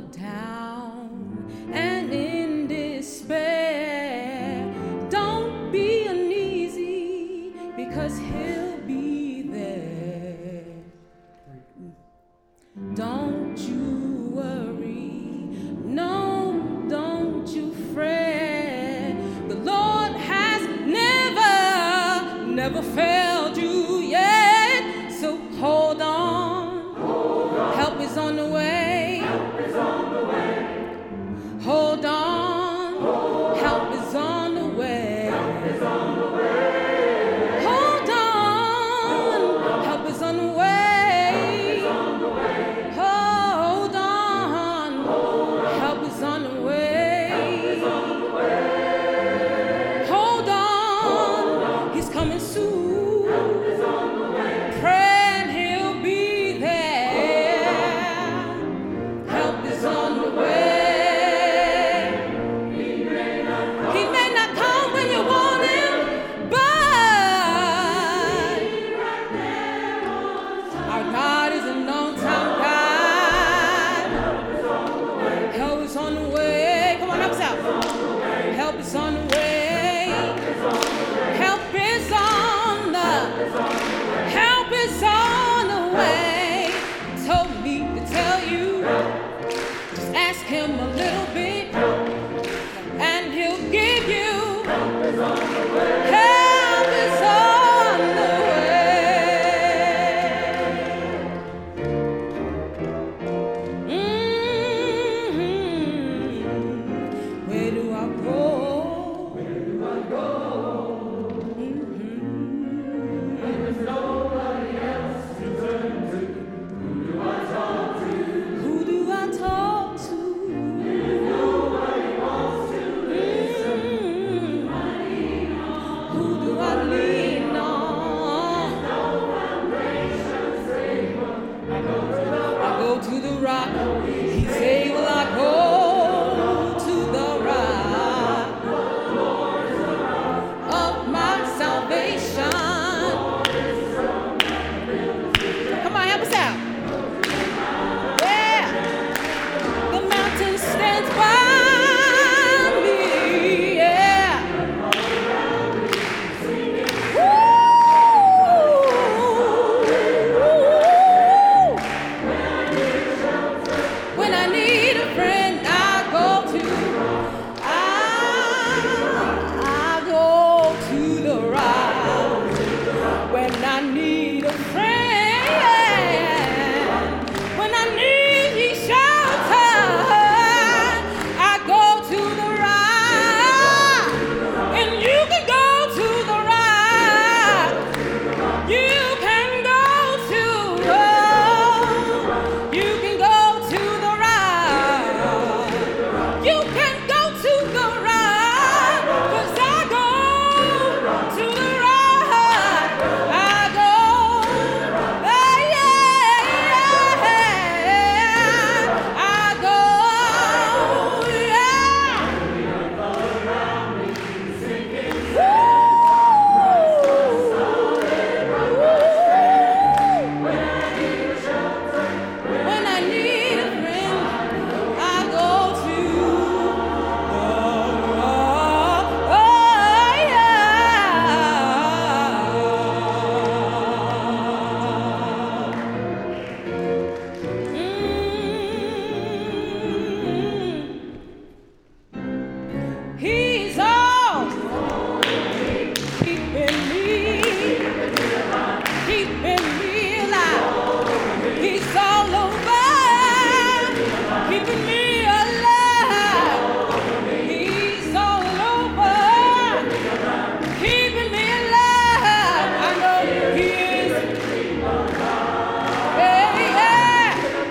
down and in despair, don't be uneasy, because he'll be there. Don't you worry, no, don't you fret. The Lord has never failed you yet. So hold on, help is on the way. Hold on, help is on the way. Hold on, help is on the way. Hold on, help is on the way. Hold on, he's coming soon. Pray and he'll be there. Help is on the way. He may not come when you want him, but our God is an on-time God. Help is on the way. Come on, help us out. Help is on the way. Help is on the way. Told me to tell you, just ask him a little bit, and he'll give you. Help is on the way. Help is on the way. Where do I go? Where do I go? There's nobody else to turn to. Who do I talk to? Who do I talk to? Nobody wants to listen. Who do I lean on? No foundation stable. I go to the rock. He's able. I go to the rock of my salvation. Come on, help us out. Yeah. The mountain stands by me. Yeah. Woo! When I need a friend, I go to the rock. When I need a friend, when I need shelter, I go to the rock. And you can go to the rock. You can go to you can go to the rock. You can go to the rock, 'cause I go to the rock. I go, yeah. I go, yeah. When I need a friend, I go to the rock. Oh, yeah. He's all keeping me alive. He's all over, keeping me alive. He's all over, keeping me alive. I know he is. Yeah, yeah.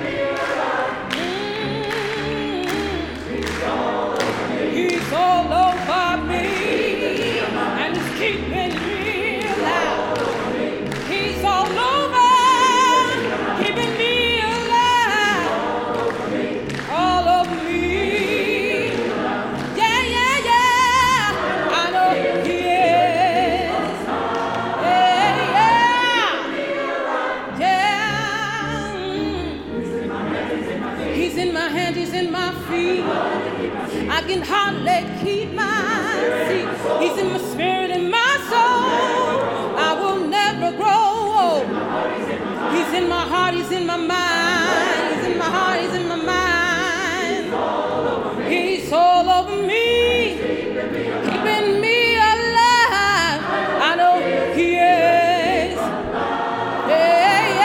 He's all over me, and he's keeping me alive. He's all over, keeping me alive. All over me. Yeah, yeah, yeah. I know he is. Yeah, yeah. Yeah. He's He's in my hands, he's in my feet. I can hardly keep my seat. He's in my spirit and my soul. I will never grow old. He's in my heart, he's in my mind. He's in my heart, he's in my mind. He's all over me, keeping me alive. I know he is. Yeah,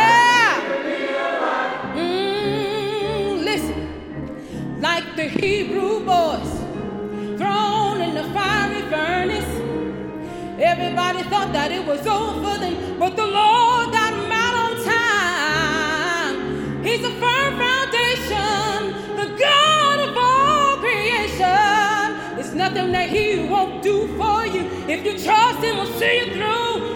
yeah. Listen, like the Hebrew boys thrown in the fiery furnace. Everybody thought that it was over for them, but the Lord got them out on time. He's a firm foundation, the God of all creation. There's nothing that he won't do for you. If you trust him, he'll see you through.